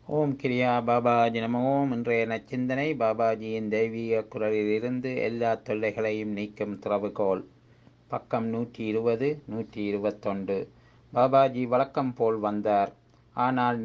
ஓம் கிரியா பாபாஜி நம ஓம். இன்றைய நச்சிந்தனை பாபாஜியின் தெய்வீக குரலிலிருந்து எல்லா தொல்லைகளையும் நீக்கும் திறவுகோல். பக்கம் 120 121. பாபாஜி வழக்கம் போல் வந்தார். ஆனால்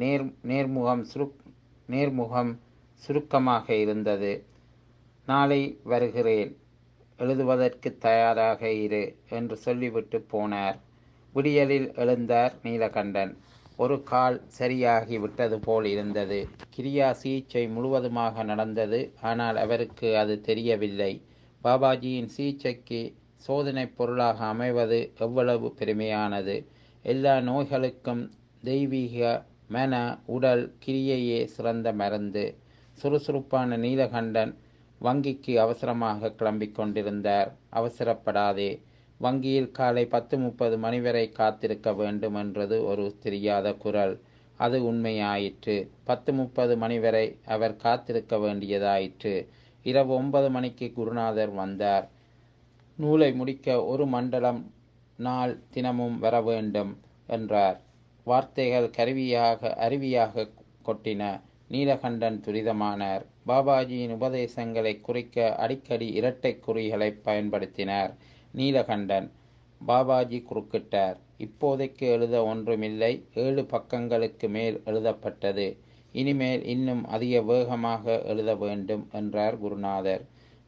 நேர்முகம் சுருக்கமாக இருந்தது. நாளை வருகிறேன், எழுதுவதற்கு தயாராக இரு என்று சொல்லிவிட்டு போனார். விடியலில் எழுந்தார் நீலகண்டன். ஒரு கால் சரியாகி விட்டது போல் இருந்தது. கிரியா சிகிச்சை முழுவதுமாக நடந்தது. ஆனால் அவருக்கு அது தெரியவில்லை. பாபாஜியின் சிகிச்சைக்கு சோதனை பொருளாக அமைவது எவ்வளவு பெருமையானது! எல்லா நோய்களுக்கும் தெய்வீக மன உடல் கிரியையே சிறந்த மருந்து. சுறுசுறுப்பான நீலகண்டன் வங்கிக்கு அவசரமாக கிளம்பிக் கொண்டிருந்தார். அவசரப்படாதே, வங்கியில் காலை 10:30 மணி வரை காத்திருக்க வேண்டும் என்றது ஒரு தெரியாத குரல். அது உண்மையாயிற்று. 10:30 மணி வரை அவர் காத்திருக்க வேண்டியதாயிற்று. இரவு 9 மணிக்கு குருநாதர் வந்தார். நூலை முடிக்க ஒரு மண்டலம் நாள் தினமும் வர வேண்டும் என்றார். வார்த்தைகள் அருவியாக கொட்டின. நீலகண்டன் துரிதமானார். பாபாஜியின் உபதேசங்களை குறிக்க அடிக்கடி இரட்டை குறிகளை பயன்படுத்தினார். நீலகண்டன். பாபாஜி குறுக்கிட்டார். இப்போதைக்கு எழுத ஒன்றுமில்லை. 7 பக்கங்களுக்கு மேல் எழுதப்பட்டது. இனிமேல் இன்னும் அதிக வேகமாக எழுத வேண்டும் என்றார் குருநாதர்.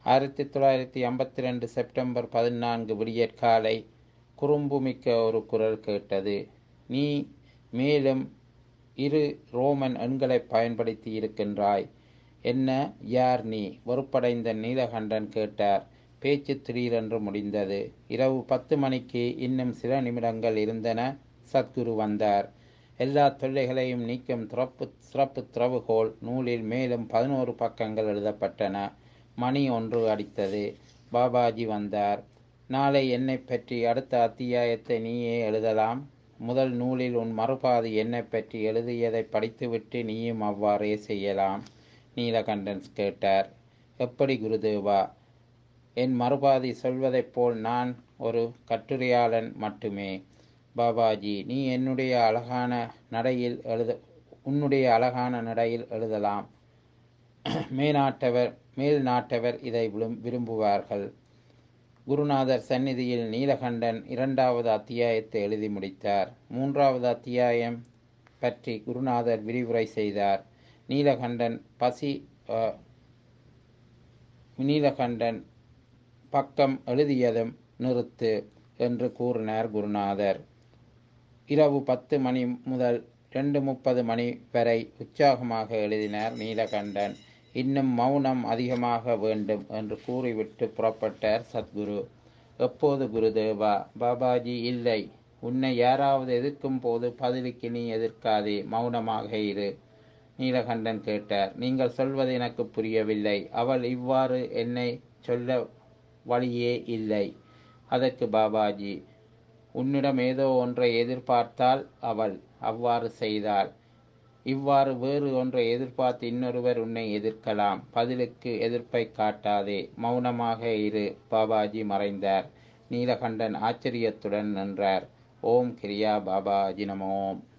1952 செப்டம்பர் 14 விடியற்காலை குறும்புமிக்க ஒரு குரல் கேட்டது. நீ மேலும் 2 ரோமன் எண்களை பயன்படுத்தி இருக்கின்றாய். என்ன, யார் நீ? வெறுப்படைந்த நீலகண்டன் கேட்டார். பேச்சு திடீரென்று முடிந்தது. இரவு 10 மணிக்கு இன்னும் சில நிமிடங்கள் இருந்தன. சத்குரு வந்தார். எல்லா தொல்லைகளையும் நீக்கும் சிறப்பு திறவுகோல் நூலில் மேலும் 11 பக்கங்கள் எழுதப்பட்டன. மணி 1 அடித்தது. பாபாஜி வந்தார். நாளை என்னை பற்றி அடுத்த அத்தியாயத்தை நீயே எழுதலாம். முதல் நூலில் உன் மறுபாதி என்னை பற்றி எழுதியதை படித்துவிட்டு நீயும் அவ்வாறே செய்யலாம். நீலகண்டன் கேட்டார். எப்படி குருதேவா? என் மறுபாதி சொல்வதைப் போல் நான் ஒரு கட்டுரையாளன் மட்டுமே. பாபாஜி, நீ உன்னுடைய அழகான நடையில் எழுதலாம். மேல் நாட்டவர் இதை விரும்புவார்கள். குருநாதர் சந்நிதியில் நீலகண்டன் 2வது அத்தியாயத்தை எழுதி முடித்தார். 3வது அத்தியாயம் பற்றி குருநாதர் விரிவுரை செய்தார். நீலகண்டன் பக்கம் எழுதியதும் நிறுத்து என்று கூறினார் குருநாதர். இரவு 10 மணி முதல் 2:30 மணி வரை உற்சாகமாக எழுதினார் நீலகண்டன். இன்னும் மௌனம் அதிகமாக வேண்டும் என்று கூறிவிட்டு புறப்பட்டார் சத்குரு. எப்போது குருதேவா? பாபாஜி, இல்லை. உன்னை யாராவது எதிர்க்கும் போது பதிலுக்கு நீ எதிர்க்காதே, மௌனமாக இரு. நீலகண்டன் கேட்டார். நீங்கள் சொல்வது எனக்கு புரியவில்லை. அவள் இவ்வாறு என்னை சொல்ல வழியே இல்லை. அதற்கு பாபாஜி, உன்னிடம் ஏதோ ஒன்றை எதிர்பார்த்தால் அவள் அவ்வாறு செய்தாள். இவ்வாறு வேறு ஒன்றை எதிர்பார்த்து இன்னொருவர் உன்னை எதிர்க்கலாம். பதிலுக்கு எதிர்ப்பை காட்டாதே, மௌனமாக இரு. பாபாஜி மறைந்தார். நீலகண்டன் ஆச்சரியத்துடன் நின்றார். ஓம் கிரியா பாபாஜி நம ஓம்.